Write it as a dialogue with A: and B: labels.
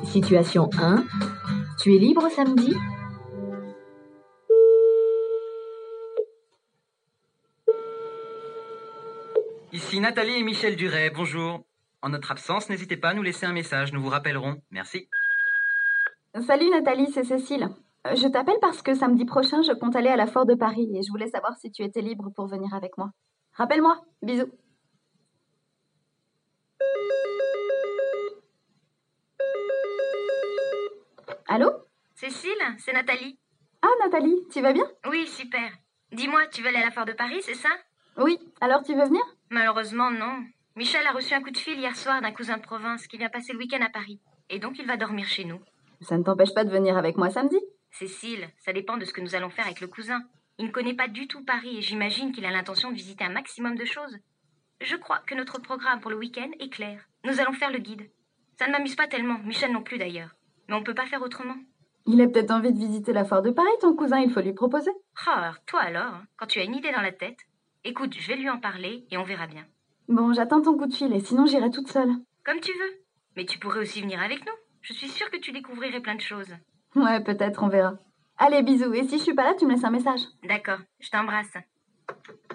A: Situation 1. Tu es libre samedi?
B: Ici Nathalie et Michel Duret, bonjour. En notre absence, n'hésitez pas à nous laisser un message, nous vous rappellerons. Merci.
C: Salut Nathalie, c'est Cécile. Je t'appelle parce que samedi prochain, je compte aller à la Foire de Paris et je voulais savoir si tu étais libre pour venir avec moi. Rappelle-moi, bisous. Allô?
D: Cécile, c'est Nathalie.
C: Ah Nathalie, tu vas bien?
D: Oui, super. Dis-moi, tu veux aller à la Foire de Paris, c'est ça?
C: Oui, alors tu veux venir?
D: Malheureusement, non. Michel a reçu un coup de fil hier soir d'un cousin de province qui vient passer le week-end à Paris. Et donc il va dormir chez nous.
C: Ça ne t'empêche pas de venir avec moi samedi?
D: Cécile, ça dépend de ce que nous allons faire avec le cousin. Il ne connaît pas du tout Paris et j'imagine qu'il a l'intention de visiter un maximum de choses. Je crois que notre programme pour le week-end est clair. Nous allons faire le guide. Ça ne m'amuse pas tellement, Michel non plus d'ailleurs. Mais on ne peut pas faire autrement.
C: Il a peut-être envie de visiter la Foire de Paris, ton cousin, il faut lui proposer.
D: Ah, toi alors, hein, quand tu as une idée dans la tête. Écoute, je vais lui en parler et on verra bien.
C: Bon, j'attends ton coup de fil et sinon j'irai toute seule.
D: Comme tu veux. Mais tu pourrais aussi venir avec nous. Je suis sûre que tu découvrirais plein de choses.
C: Ouais, peut-être, on verra. Allez, bisous. Et si je suis pas là, tu me laisses un message.
D: D'accord, je t'embrasse.